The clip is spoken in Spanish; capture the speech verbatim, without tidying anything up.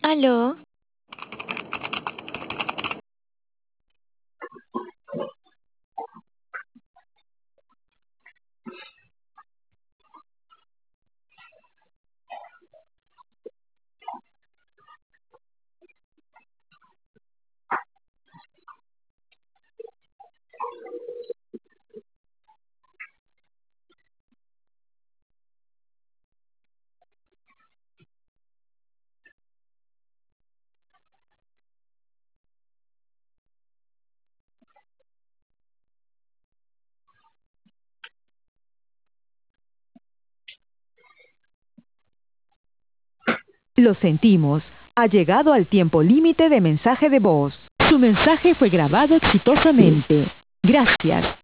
Aló, Lo sentimos, ha llegado al tiempo límite de mensaje de voz. Su mensaje fue grabado exitosamente. Gracias.